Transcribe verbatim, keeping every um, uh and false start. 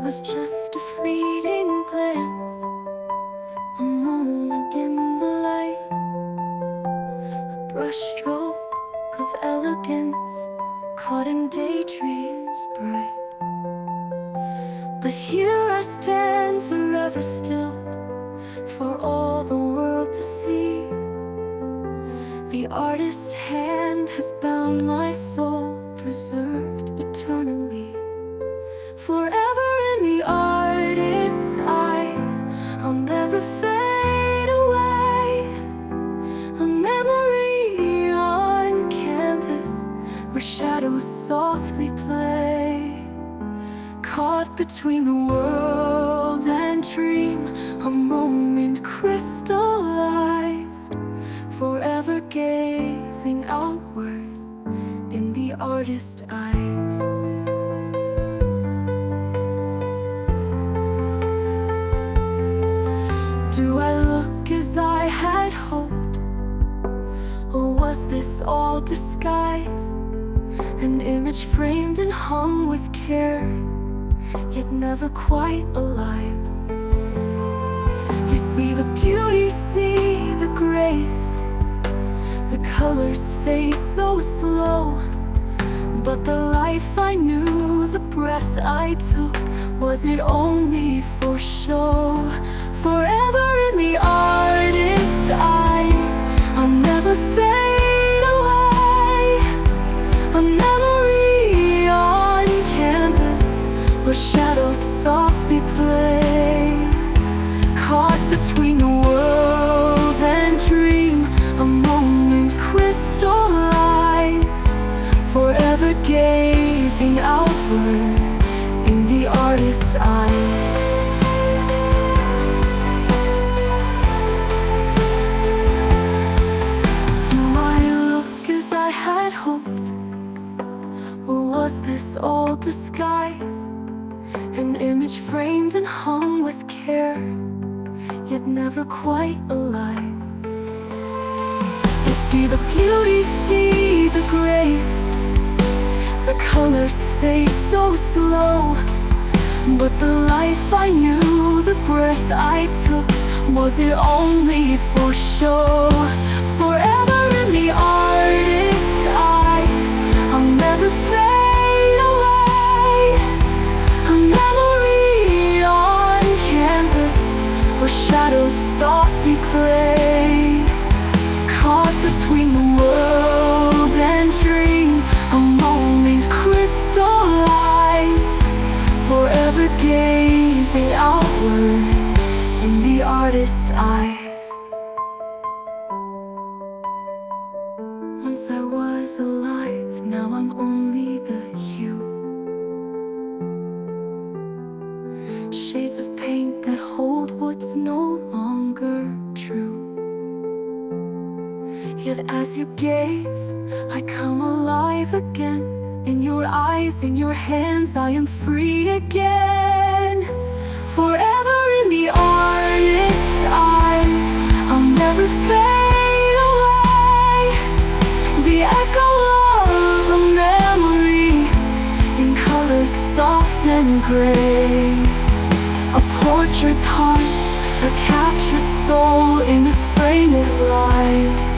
was just a fleeting glance, a moment in the light, a brushstroke of elegance caught in daydreams bright. But here I stand forever still, for all the world to see. The artist's hand has bound my soul, preserved eternally. Forever in the artist's eyes, I'll never fade away. A memory on canvas where shadows softly play. Caught between the world and dream, a moment crystallized. Forever gazing outward in the artist's eyes. Do I look as I had hoped, or was this all disguise? An image framed and hung with care, yet never quite alive. You see the beauty, see the grace. The colors fade so slow, but the life I knew, the breath I took, was it only for show? Forever in the artist's eyes, I'll never fade away. A memory on canvas where shadows softly play. Caught between the world and dream, a moment crystallized. Forever gazing outward in the artist's eyes. Was this all disguise? An image framed and hung with care, yet never quite alive. You see the beauty, see the grace. The colors fade so slow, but the life I knew, the breath I took, was it only for show? Forever in the artist's eyes, I'll never fade. Shadows softly play. Caught between the world and dream, a moment crystallized. Forever gazing outward in the artist's eyes. Once I was alive, now I'm only the hue. Shades of paint that hold what's no longer true. Yet as you gaze, I come alive again. In your eyes, in your hands, I am free again. Forever in the artist's eyes, I'll never fade away. The echo of a memory in colors soft and gray. A portrait's heart, a captured soul in this framed light.